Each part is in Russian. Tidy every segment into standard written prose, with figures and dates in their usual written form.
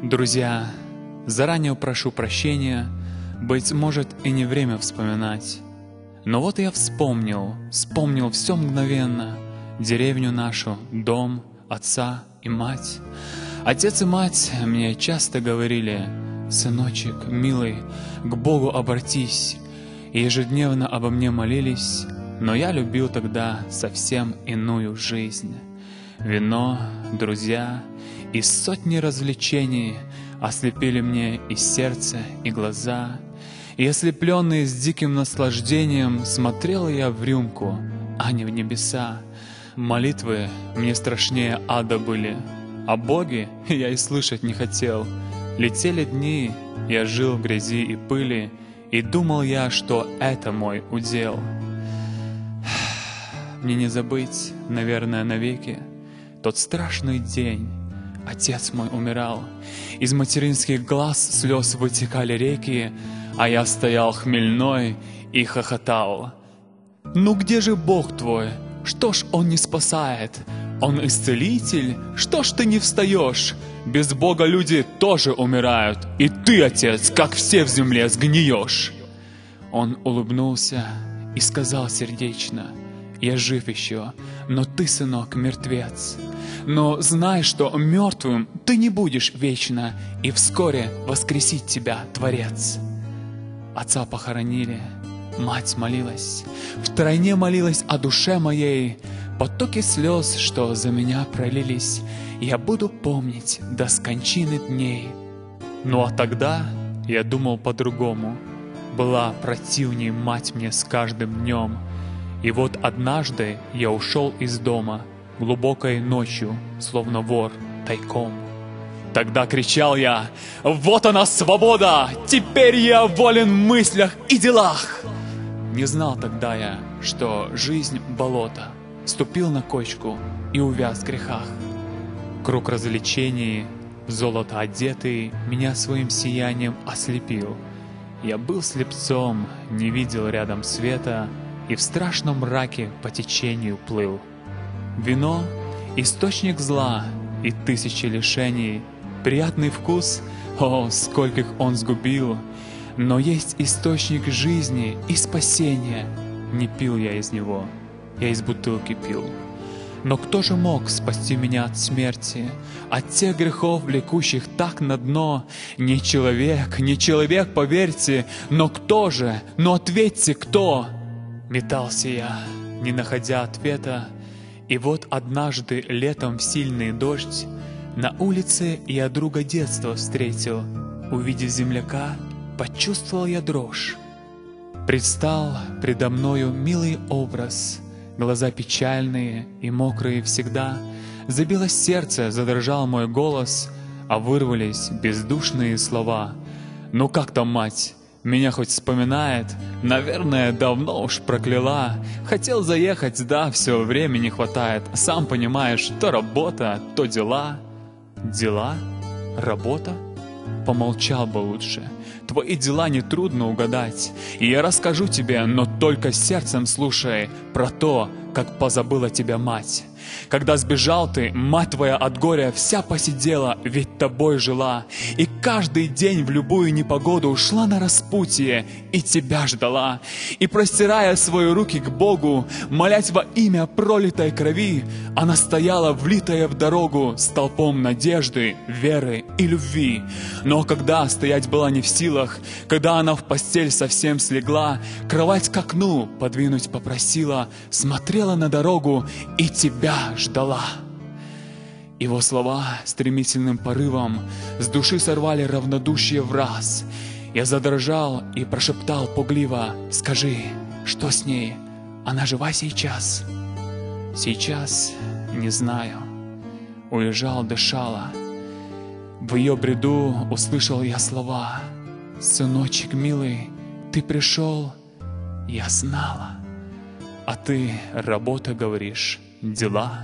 Друзья, заранее прошу прощения, быть может и не время вспоминать. Но вот я вспомнил все мгновенно, деревню нашу, дом, отца и мать. Отец и мать мне часто говорили: «Сыночек, милый, к Богу обратись», и ежедневно обо мне молились, но я любил тогда совсем иную жизнь. Вино, друзья и сотни развлечений ослепили мне и сердце, и глаза, и ослепленный с диким наслаждением смотрел я в рюмку, а не в небеса. Молитвы мне страшнее ада были, о Боге я и слышать не хотел. Летели дни, я жил в грязи и пыли, и думал я, что это мой удел. Мне не забыть, наверное, навеки тот страшный день. Отец мой умирал, из материнских глаз слез вытекали реки, а я стоял хмельной и хохотал. «Ну где же Бог твой? Что ж Он не спасает? Он исцелитель? Что ж ты не встаешь? Без Бога люди тоже умирают, и ты, отец, как все в земле, сгниешь!» Он улыбнулся и сказал сердечно: «Я жив еще, но ты, сынок, мертвец. Но знай, что мертвым ты не будешь вечно, и вскоре воскресит тебя Творец». Отца похоронили, мать молилась, втройне молилась о душе моей. Потоки слез, что за меня пролились, я буду помнить до скончины дней. Ну а тогда я думал по-другому. Была противней мать мне с каждым днем. И вот однажды я ушел из дома глубокой ночью, словно вор, тайком. Тогда кричал я: «Вот она, свобода! Теперь я волен в мыслях и делах!» Не знал тогда я, что жизнь — болото. Ступил на кочку и увяз в грехах. Круг развлечений, в золото одетый, меня своим сиянием ослепил. Я был слепцом, не видел рядом света, и в страшном мраке по течению плыл. Вино — источник зла и тысячи лишений. Приятный вкус, о, скольких он сгубил! Но есть источник жизни и спасения. Не пил я из него, я из бутылки пил. Но кто же мог спасти меня от смерти, от тех грехов, влекущих так на дно? Не человек, поверьте, но кто же? Ну ответьте, кто? Метался я, не находя ответа, и вот однажды летом в сильный дождь на улице я друга детства встретил. Увидев земляка, почувствовал я дрожь. Предстал предо мною милый образ, глаза печальные и мокрые всегда. Забилось сердце, задрожал мой голос, а вырвались бездушные слова. «Ну как там мать? Меня хоть вспоминает? Наверное, давно уж прокляла. Хотел заехать, да, все времени хватает. Сам понимаешь, то работа, то дела». «Дела? Работа?» Помолчал бы лучше. Твои дела нетрудно угадать, и я расскажу тебе, но только сердцем слушай, про то, как позабыла тебя мать. Когда сбежал ты, мать твоя от горя вся посидела, ведь тобой жила, и каждый день в любую непогоду ушла на распутье и тебя ждала. И простирая свои руки к Богу, молясь во имя пролитой крови, она стояла, влитая в дорогу, столпом надежды, веры и любви. Но когда стоять была не в силах, когда она в постель совсем слегла, кровать к окну подвинуть попросила, смотрела на дорогу и тебя ждала. Его слова стремительным порывом с души сорвали равнодушие враз. Я задрожал и прошептал пугливо: «Скажи, что с ней? Она жива сейчас?» «Сейчас не знаю». Уезжал, дышала. В ее бреду услышал я слова: «Сыночек милый, ты пришел, я знала. А ты работа, говоришь, дела?»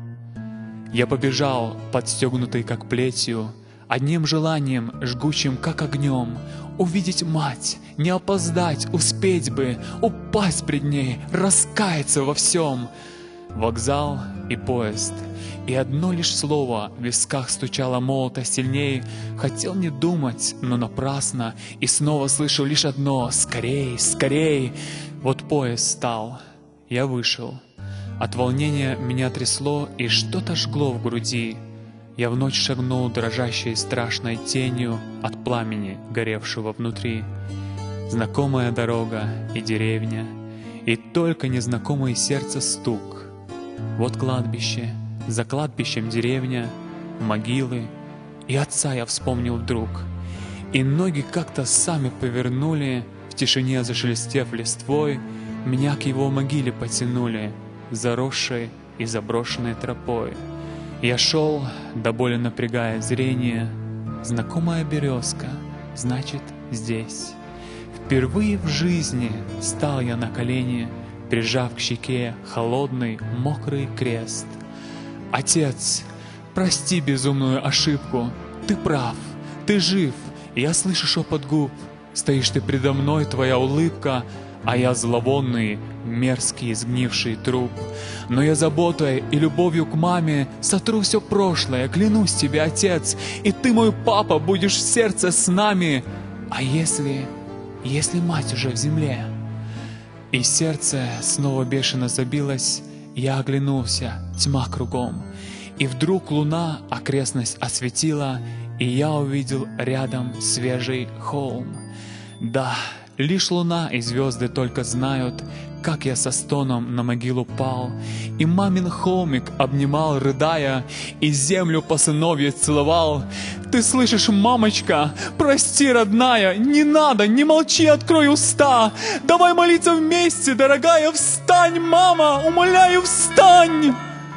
Я побежал, подстегнутый как плетью, одним желанием, жгучим как огнем, увидеть мать, не опоздать, успеть бы, упасть пред ней, раскаяться во всем. Вокзал, и поезд. И одно лишь слово в висках стучало молото сильней. Хотел не думать, но напрасно, и снова слышал лишь одно: «Скорей, скорей!» Вот поезд стал, я вышел. От волнения меня трясло, и что-то жгло в груди. Я в ночь шагнул дрожащей страшной тенью от пламени, горевшего внутри. Знакомая дорога и деревня, и только незнакомый сердце стук. Вот кладбище, за кладбищем деревня, могилы, и отца я вспомнил вдруг. И ноги как-то сами повернули, в тишине зашелестев листвой, меня к его могиле потянули, заросшей и заброшенной тропой. Я шел, до боли напрягая зрение, знакомая березка, значит, здесь. Впервые в жизни стал я на колени, прижав к щеке холодный, мокрый крест. Отец, прости безумную ошибку, ты прав, ты жив, я слышу шепот губ. Стоишь ты предо мной, твоя улыбка, а я зловонный, мерзкий, сгнивший труп. Но я заботой и любовью к маме сотру все прошлое, клянусь тебе, отец, и ты, мой папа, будешь в сердце с нами. А если мать уже в земле? И сердце снова бешено забилось, я оглянулся, тьма кругом. И вдруг луна окрестность осветила, и я увидел рядом свежий холм. Да, лишь луна и звезды только знают, как я со стоном на могилу пал, и мамин холмик обнимал, рыдая, и землю по сыновье целовал. Ты слышишь, мамочка? Прости, родная, не надо, не молчи, открой уста. Давай молиться вместе, дорогая, встань, мама, умоляю, встань.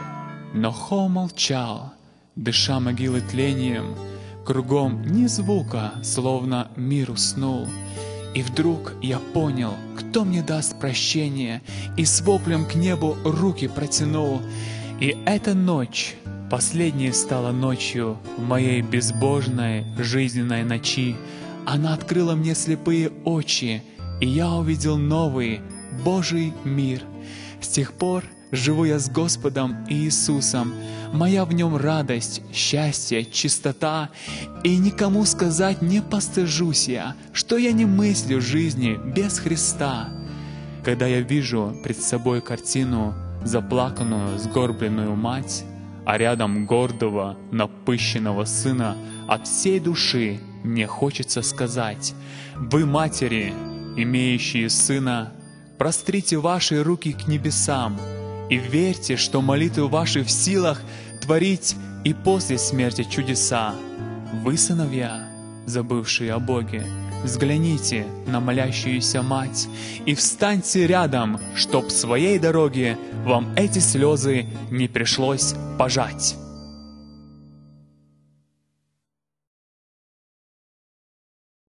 Но холм молчал, дыша могилы тлением, кругом ни звука, словно мир уснул. И вдруг я понял, кто мне даст прощение, и с воплем к небу руки протянул. И эта ночь, последней стала ночью в моей безбожной жизненной ночи. Она открыла мне слепые очи, и я увидел новый Божий мир. С тех пор живу я с Господом Иисусом, моя в нем радость, счастье, чистота, и никому сказать не постыжусь я, что я не мыслю жизни без Христа. Когда я вижу пред собой картину, заплаканную, сгорбленную мать, а рядом гордого, напыщенного сына, от всей души мне хочется сказать: вы, матери, имеющие сына, прострите ваши руки к небесам, и верьте, что молитвы ваши в силах творить и после смерти чудеса. Вы, сыновья, забывшие о Боге, взгляните на молящуюся мать и встаньте рядом, чтоб своей дороге вам эти слезы не пришлось пожать.